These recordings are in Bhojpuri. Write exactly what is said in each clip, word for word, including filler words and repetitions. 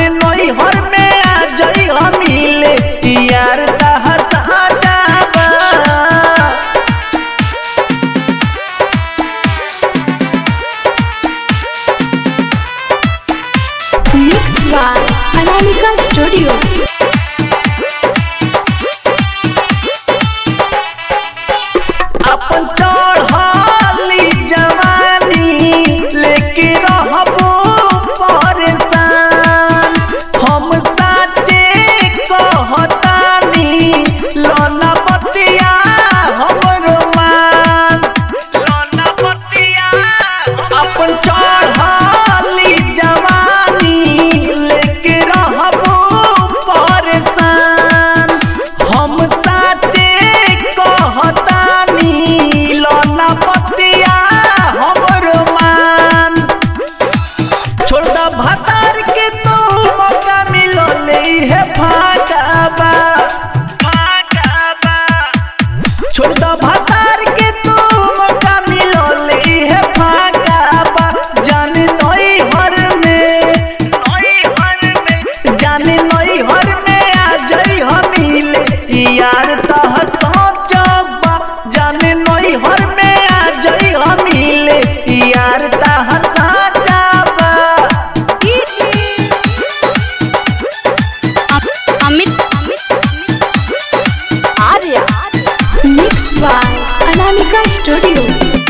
नई हर में आ जाई हम मिले यार तहर साजाबा। Mix by Anamika Studio। अपन चढ़ली जवानी लेके रहबो परेशान हम साचे कहतानी लोना बतिया हमरो मान लोना बतिया अपन चढ़ली जवानी लेके रहबो परेशान हम साचे कहतानी लोना बतिया हमरो मान। छोड़ दा भतार के तू मौका मिलो ले है फाकाबा फाकाबा। छोड़ दा भतार के तू मौका मिलो ले है फाकाबा। जाने नई हर में नई हर में जाने नई हर में आ जाई हम मिले यार तहर सोचबा। जाने नई हर में आ जाई हम मिले यार तहर साजाबा। Amit Arya. Mix by Anamika Studio।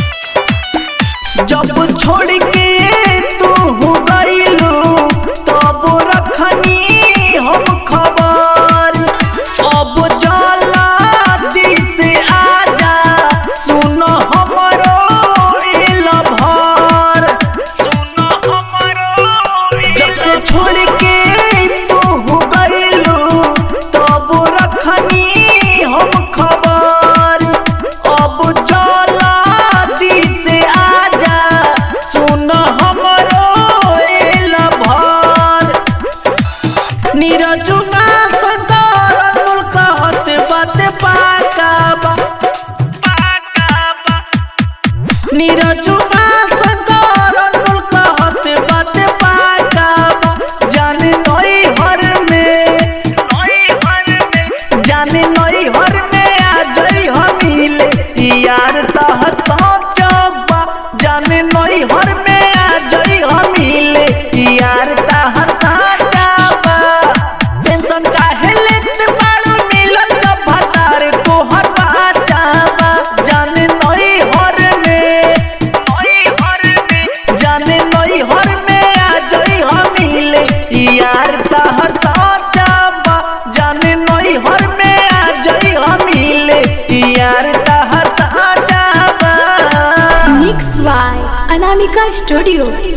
जब छोड़ के तू हो गईलू तब रखनी हम खबर। अब जाला दिस आजा सुन हमरो लभर सुन हमरो। जब से छोड़ के तू हो गईलू तब रखनी हम खबर। अब जाला दिस आजा सुन हमरो लभर। नीरजुना सदर अनुल कहत बात पाकाबा पाकाबा। नीरजुना सदर अनुल कहत बात पाकाबा। जाने नई हर में नई हर में जाने नई हर में आ जाई हम मिले यार तहर सोचबा। जाने नई हर में आ जाई हम मिले यार तहर साजाबा। टेंशन काहे लेत बाड़ू मिलल जब भतार तोहर बाचाबा। जाने नई हर में नई हर में जाने नई हर में आ जाई हम मिले यार तहर साजाबा। जाने नई हर में आ जाई हम मिले यार तहर साजाबा। Mix by Anamika Studio।